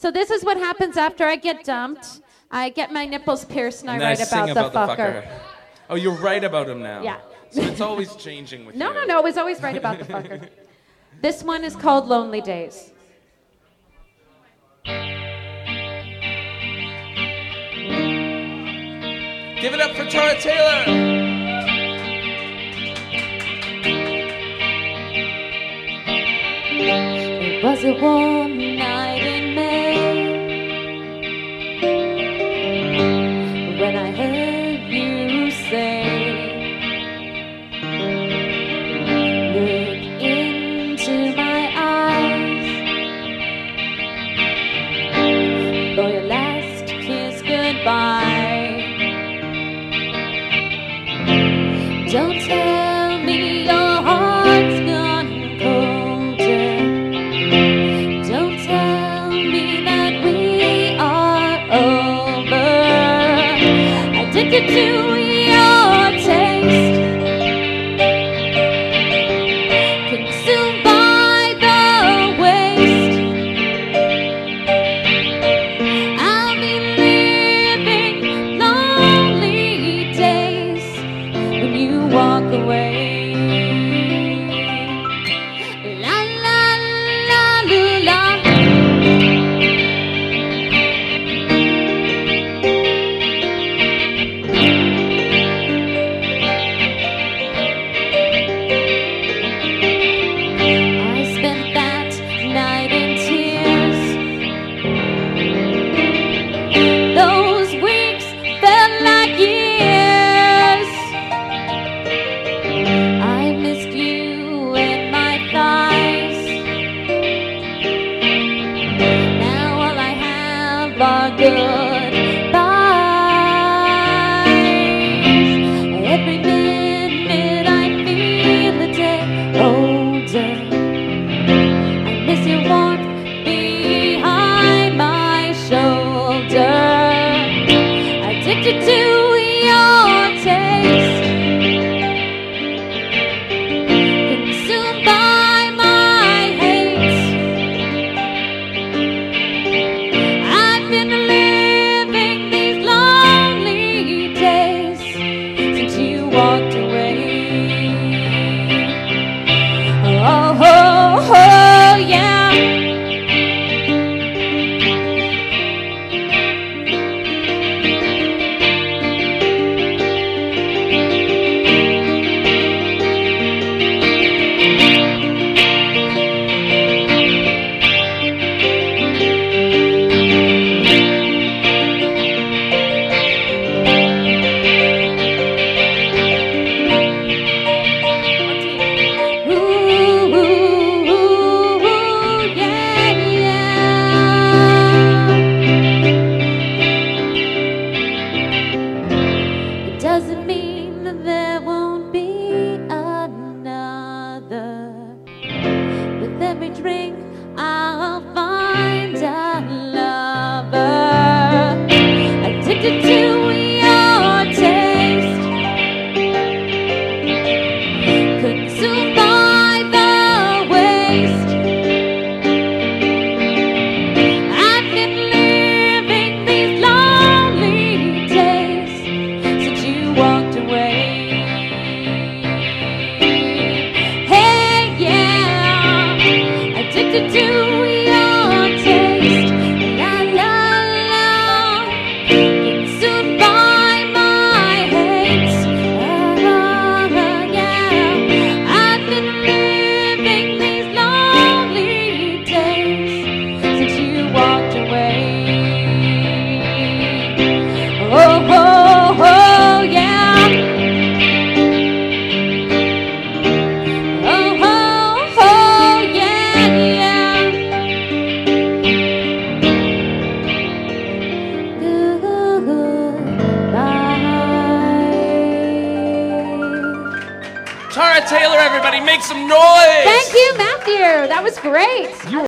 So this is what happens after I get dumped. I get my nipples pierced and I And write then I sing about the fucker. Oh, you're right about him now. Yeah. So it's always changing with you. No, it was always right about the fucker. This one is called Lonely Days. Give it up for Tara Taylor. It was a warm night in May when I heard you say, look into my eyes for your last kiss goodbye. Don't tell me your heart's gone colder. Don't tell me that we are over. Addicted to your taste, consumed by the waste. I'll be living lonely days when you walk away. La la la la la. I spent that night in tears. Those weeks felt like years. I missed you and my thighs. Now all I have are goodbyes. Every minute I feel a day older. I miss your warmth behind my shoulder. Addicted to your taste, consumed by my hate. I've been living these lonely days since you walked away. Oh, oh, oh, yeah. Ooh, ooh, ooh, yeah, yeah. It doesn't mean that there won't be another. With every drink, I'll find a lover. Addicted to your taste, consumed by the waste. I've been living these lonely days since you walked away. Hey, yeah, addicted to your taste. La, la, la, consumed by my hate. Yeah, I've been living these lonely days since you walked away. Oh, oh, oh, yeah. Oh, oh, oh, yeah, yeah. Tara Taylor, everybody, make some noise. Thank you, Matthew. That was great.